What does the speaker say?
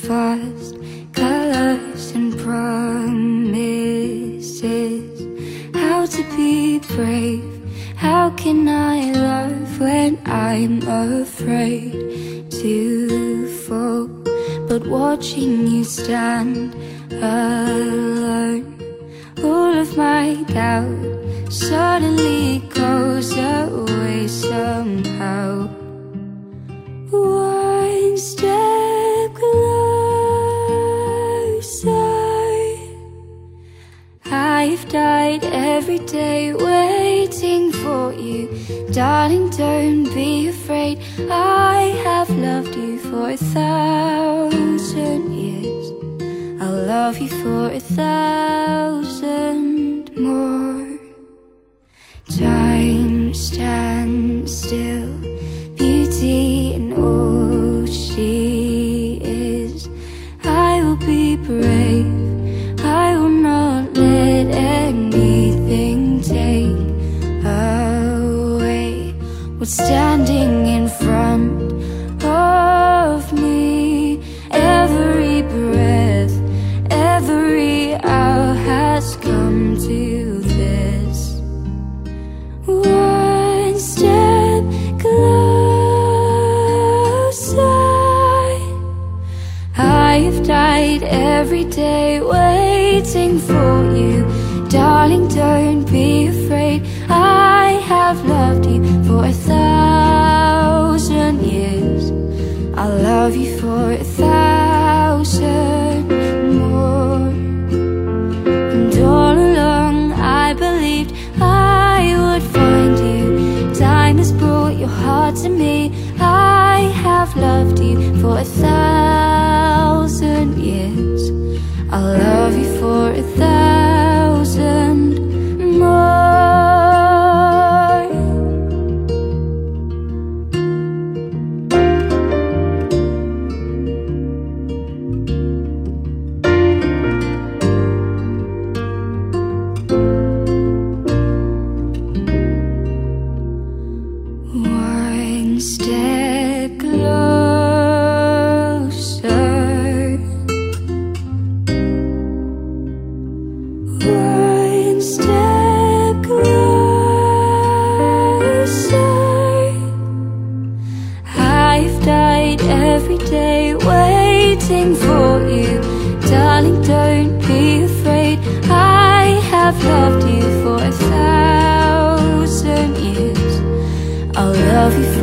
fast, colors and promises. How to be brave, how can I love when I'm afraid to fall? But watching you stand alone, all of my doubt suddenly goes away somehow. One step closer. I've died every day waiting for you. Darling, don't be afraid. I have loved you for 1,000 years. I'll love you for 1,000 more. Time stands still, beauty in all she is. I will be brave, I will not let anything take away what's standing in front of me. Every breath, every hour has come to this. One step closer. I've died every day waiting for you. Darling, don't be afraid. I have loved you for 1,000 years. I'll love you for 1,000 more. And all along I believed I would find you. Time has brought your heart to me. I have loved you for 1,000 years. I'll love you for 1,000 more. One step closer. One step closer. I've died every day waiting for you. Darling, don't be afraid. I have loved you for 1,000 years. I'll love you